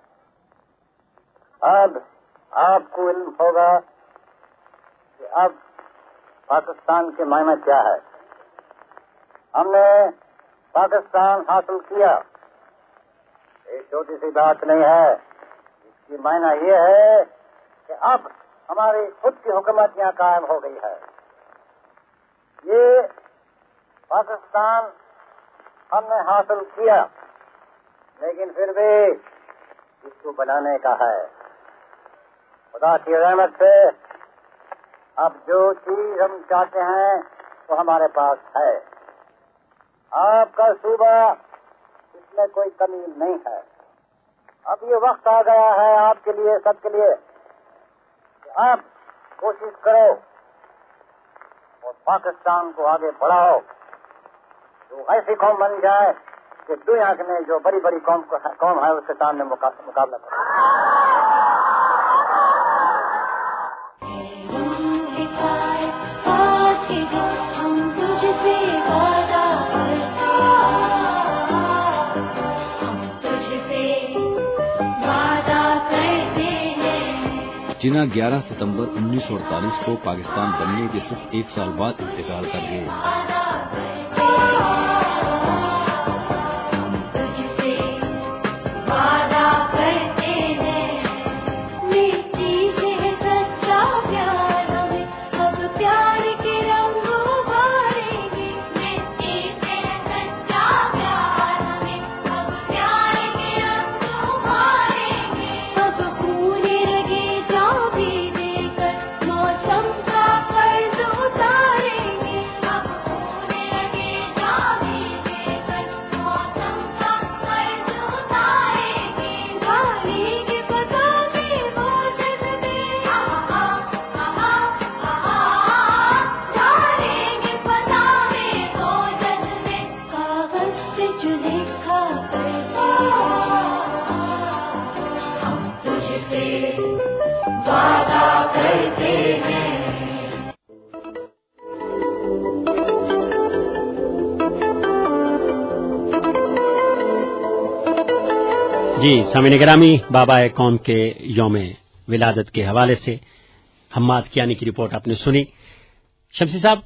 اب آپ کو علم ہوگا کہ اب پاکستان کے معنی کیا ہے۔ ہم نے پاکستان حاصل کیا، یہ چھوٹی سی بات نہیں ہے۔ اس کی معنی یہ ہے کہ اب ہماری خود کی حکومت یہاں قائم ہو گئی ہے۔ یہ پاکستان ہم نے حاصل کیا، لیکن پھر بھی اس کو بنانے کا ہے۔ خدا کی رحمت سے اب جو چیز ہم چاہتے ہیں وہ ہمارے پاس ہے۔ آپ کا صوبہ اس میں کوئی کمی نہیں ہے۔ اب یہ وقت آ گیا ہے آپ کے لیے، سب کے لیے، کہ آپ کوشش کرو اور پاکستان کو آگے بڑھاؤ، تو ایسی قوم بن جائے کہ دنیا میں جو بڑی بڑی قوم قوم ہے اس کے سامنے مقابلہ کرے۔ آج जिन्ना ग्यारह सितंबर उन्नीस सौ अड़तालीस को पाकिस्तान बनने के सिर्फ एक साल बाद इंतकाल कर गए। जी सामीन गिरामी, बाबा कौम के यौम विलादत के हवाले से हम्माद कियानी की रिपोर्ट आपने सुनी। शमसी साहब,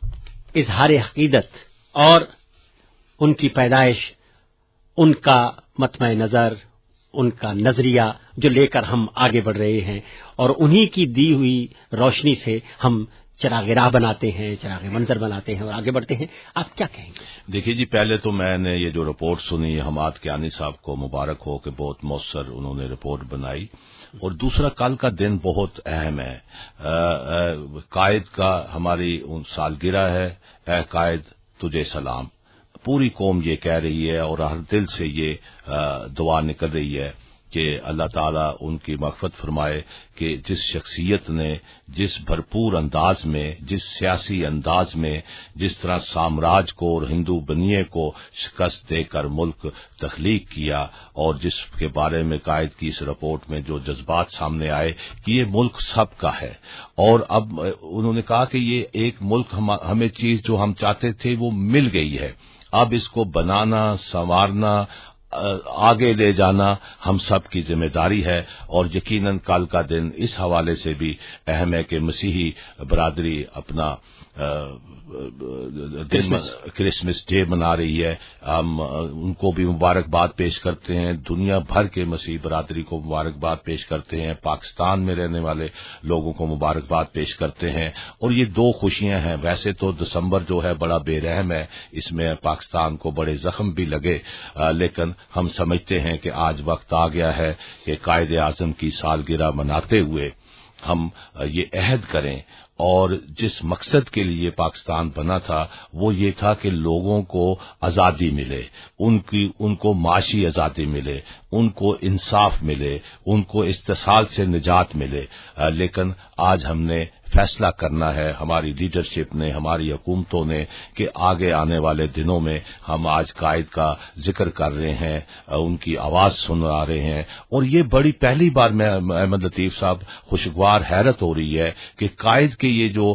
इजहार हकीकत और उनकी पैदाइश, उनका मतमय नजर, उनका नजरिया जो लेकर हम आगे बढ़ रहे हैं और उन्हीं की दी हुई रोशनी से हम चराग राह बनाते हैं, चराग मंजर बनाते हैं और आगे बढ़ते हैं, आप क्या कहेंगे? देखिए जी, पहले तो मैंने ये जो रिपोर्ट सुनी, हम्माद कियानी साहब को मुबारक हो कि बहुत मौसर उन्होंने रिपोर्ट बनाई। और दूसरा, कल का दिन बहुत अहम है। आ, आ, कायद का हमारी उन सालगिरह है। ए कायद तुझे सलाम, पूरी कौम ये कह रही है और हर दिल से ये आ, दुआ निकल रही है कि अल्लाह ताला उनकी मग़फ़िरत फरमाए कि जिस शख्सियत ने जिस भरपूर अंदाज में, जिस सियासी अंदाज में, जिस तरह साम्राज्य को और हिंदू बनिए को शिकस्त देकर मुल्क तख्लीक किया और जिसके बारे में कायद की इस रिपोर्ट में जो जज्बात सामने आए कि ये मुल्क सबका है। और अब उन्होंने कहा कि ये एक मुल्क हम, हमें चीज जो हम चाहते थे वो मिल गई है, अब इसको बनाना, संवारना, आगे ले जाना हम सब की जिम्मेदारी है। और यकीनन कल का दिन इस हवाले से भी अहम है कि मसीही बरादरी अपना क्रिसमस डे मना रही है। हम उनको भी मुबारकबाद पेश करते हैं, दुनिया भर के मसीही बरादरी को मुबारकबाद पेश करते हैं, पाकिस्तान में रहने वाले लोगों को मुबारकबाद पेश करते हैं। और ये दो खुशियां हैं। वैसे तो दिसंबर जो है बड़ा बेरहम है, इसमें पाकिस्तान को बड़े जख्म भी लगे, आ, लेकिन हम समझते हैं कि आज वक्त आ गया है कि कायदे आज़म की सालगिरह मनाते हुए हम ये अहद करें और जिस मकसद के लिए पाकिस्तान बना था वो ये था कि लोगों को आज़ादी मिले, उनकी उनको माशी आज़ादी मिले, उनको इंसाफ मिले, उनको इस्तिसाल से निजात मिले। लेकिन आज हमने फैसला करना है, हमारी लीडरशिप ने, हमारी हुकूमतों ने, कि आगे आने वाले दिनों में हम आज कायद का जिक्र कर रहे हैं, उनकी आवाज सुना रहे हैं। और ये बड़ी पहली बार मैं अहमद लतीफ साहब खुशगवार हैरत हो रही है कि कायद के ये जो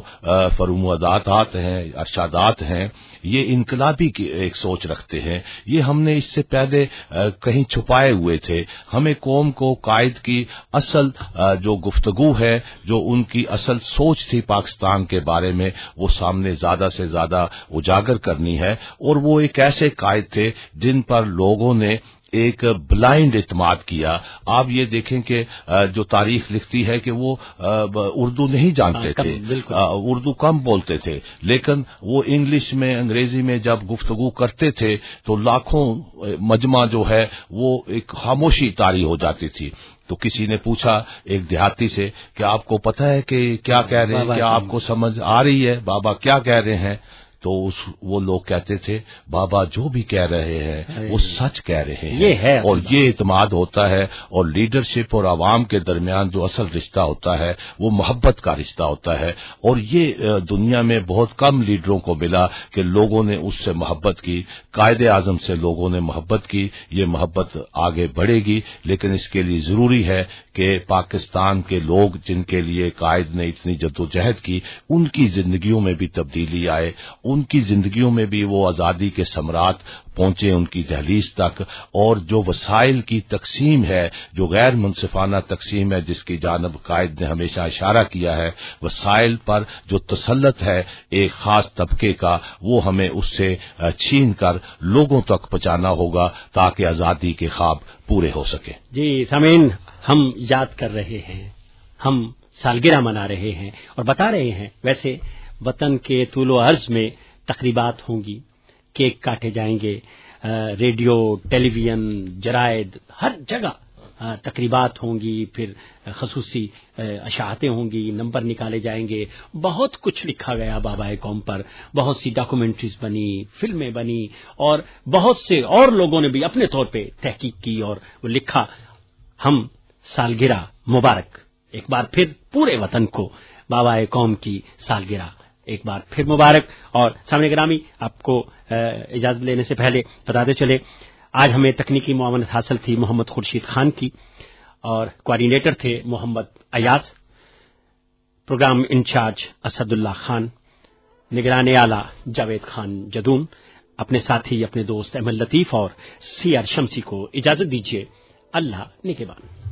फरमादात हैं, अरशादात हैं, ये इनकलाबी की एक सोच रखते हैं। ये हमने इससे पहले कहीं छुपाए हुए थे। हमें कौम को कायद की असल जो गुफ्तगू है, जो उनकी असल सोच थी पाकिस्तान के बारे में, वो सामने ज्यादा से ज्यादा उजागर करनी है। और वो एक ऐसे कायद थे जिन पर लोगों ने एक ब्लाइंड इत्माद किया। आप ये देखें कि जो तारीख लिखती है कि वो उर्दू नहीं जानते थे, उर्दू कम बोलते थे, लेकिन वो इंग्लिश में, अंग्रेजी में जब गुफ्तगू करते थे तो लाखों मजमा जो है वो एक खामोशी तारी हो जाती थी। तो किसी ने पूछा एक देहाती से कि आपको पता है कि क्या कह रहे हैं, क्या आपको समझ आ रही है बाबा क्या कह रहे हैं? तो उस वो लोग कहते थे बाबा जो भी कह रहे हैं वो सच कह रहे हैं। ये है और ये इत्माद होता है। और लीडरशिप और आवाम के दरमियान जो असल रिश्ता होता है वो मोहब्बत का रिश्ता होता है। और ये दुनिया में बहुत कम लीडरों को मिला कि लोगों ने उससे मोहब्बत की, कायदे आजम से लोगों ने मोहब्बत की। ये मोहब्बत आगे बढ़ेगी, लेकिन इसके लिए जरूरी है कि पाकिस्तान के लोग जिनके लिए कायद ने इतनी जद्दोजहद की, उनकी जिंदगियों में भी तब्दीली आए, उनकी जिंदगियों में भी वो आज़ादी के सम्राट पहुंचे उनकी दहलीज तक, और जो वसाइल की तकसीम है, जो गैर मुनसिफाना तकसीम है जिसकी जानब कायद ने हमेशा इशारा किया है, वसाइल पर जो तसल्लत है एक खास तबके का, वो हमें उससे छीन कर लोगों तक पहुंचाना होगा ताकि आज़ादी के ख्वाब पूरे हो सके। जी सामीन, हम याद कर रहे हैं, हम सालगिरह मना रहे हैं और बता रहे हैं, वैसे वतन के तूलो अर्ज में तकरीबात होंगी, केक काटे जाएंगे, रेडियो, टेलीविजन, जरायद, हर जगह तकरीबात होंगी, फिर खसूसी अशाअतें होंगी, नंबर निकाले जाएंगे, बहुत कुछ लिखा गया बाबा कौम पर, बहुत सी डॉक्यूमेंट्रीज बनी, फिल्में बनी, और बहुत से और लोगों ने भी अपने तौर पे तहकीक की और वो लिखा। हम सालगिरह मुबारक, एक बार फिर पूरे वतन को बाबा कौम की सालगिरह एक बार फिर मुबारक। और सामने ग्रामी, आपको इजाजत लेने से पहले बताते चले, आज हमें तकनीकी मुआवनत हासिल थी मोहम्मद खुर्शीद खान की, और कोऑर्डिनेटर थे मोहम्मद अयाज, प्रोग्राम इंचार्ज असदुल्ला खान, निगरान आला जावेद खान जदून। अपने साथी, अपने दोस्त अहमद लतीफ और सी आर शमसी को इजाजत दीजिए। अल्लाह निगहबान।